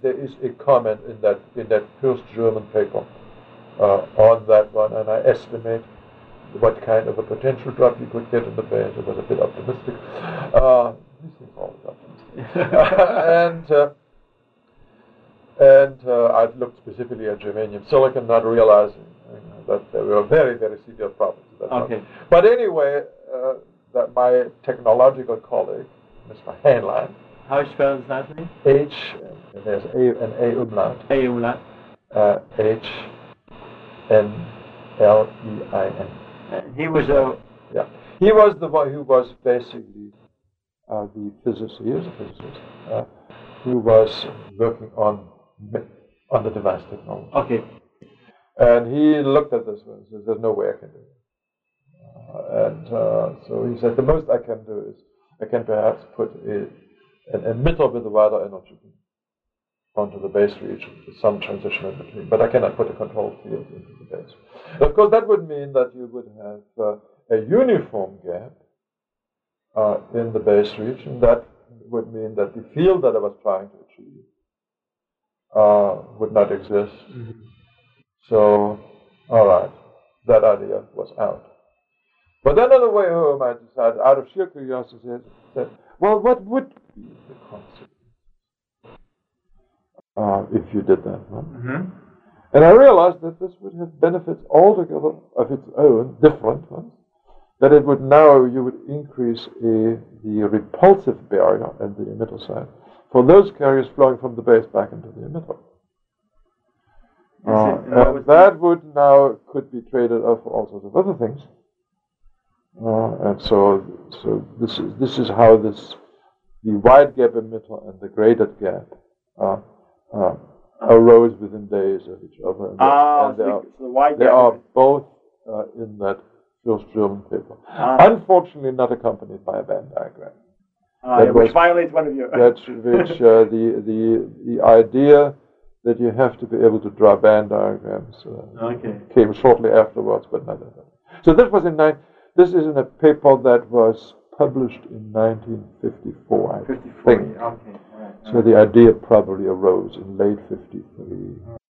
there is a comment in that first German paper on that one, and I estimate what kind of a potential drop you could get in the base. It was a bit optimistic. These things are always optimistic. And I looked specifically at germanium silicon, not realizing that there were very, very severe problems with that. Okay. But anyway, that my technological colleague, Mr. Heinlein. How spells that name? H, and there's an A umlaut. A umlaut. H-N-L-E-I-N. He was a... Yeah. He was the one who was basically the physicist, he is a physicist, who was working on the device technology. Okay. And he looked at this one and said, there's no way I can do it. So he said, the most I can do is, I can perhaps put an emitter with a wider energy onto the base region with some transition in between, but I cannot put a control field into the base. Of course, that would mean that you would have a uniform gap in the base region. That would mean that the field that I was trying to achieve would not exist. Mm-hmm. So, all right, that idea was out. But then on the way home, I decided, out of sheer curiosity, that, well, what would be the consequence if you did that? Right? Mm-hmm. And I realized that this would have benefits altogether of its own, different ones. That it would now, you would increase the repulsive barrier at the emitter side for those carriers flowing from the base back into the emitter. And that would now could be traded off for all sorts of other things. And so this is how the wide gap emitter and the graded gap arose within days of each other. They are both in that first German paper. Unfortunately, not accompanied by a band diagram. Which violates one of your. The idea that you have to be able to draw band diagrams came shortly afterwards, but not at all. So this was this is in a paper that was published in 1954, I think. Okay. All right. So the idea probably arose in late 53.